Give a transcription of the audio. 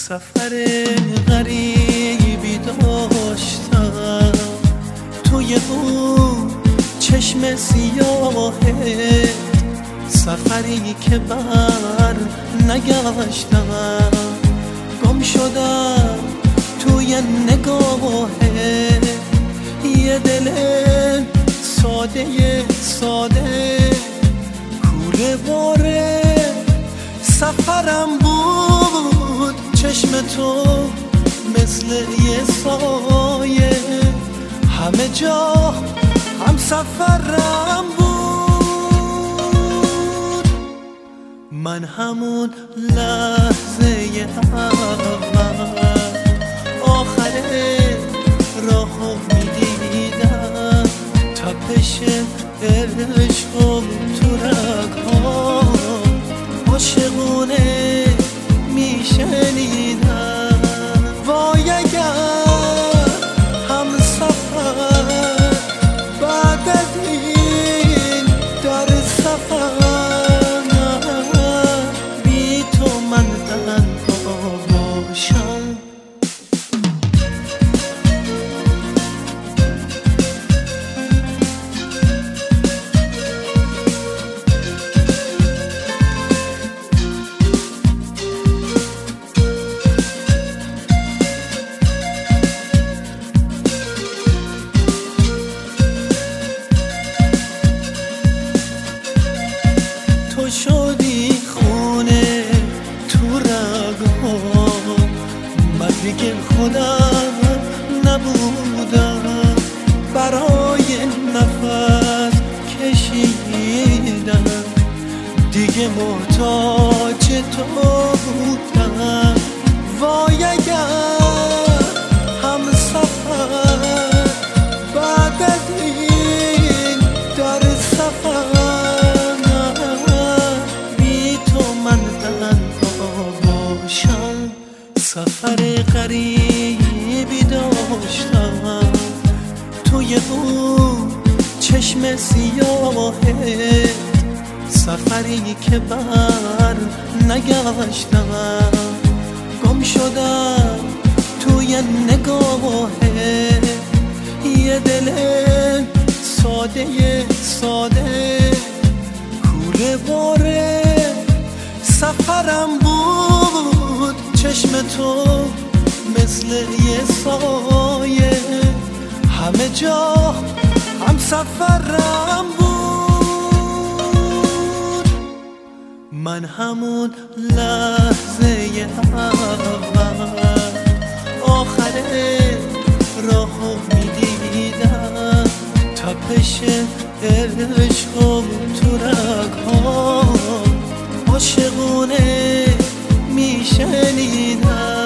سفر غریبی داشتم توی اون چشم سیاهه، سفری که بر نگشتم، گم شدم توی نگاهه یه دل ساده ساده کوله باره. سفرم بود چشم تو مثل یه سایه، همه جا هم سفرم بود. من همون لحظه اول آخر راهو میدیدم، تپش عشق و تو رگ‌هام عاشقونه میشنیدم. وای اگر هم سفر بعد از این در سفر بی تو من تنها باشم. تو شدی خونه تو رگام، من دیگه خودم نبودم، برای نفس کشیدم دیگه محتاج تو بودم. وای اگر هم سفر بعد از این در سفر سفر غریبی داشتم توی اون چشم سیاهه، سفری که بر نگشتم، گم شدم توی نگاهه یه دل ساده ساده کوله باره. سفرم بود چشم تو مثل یه سایه، همه جا هم سفرم بود. من همون لحظه اول آخر راهو میدیدم، تپش عشق و تو رگ‌هام عاشقونه میشنیدم.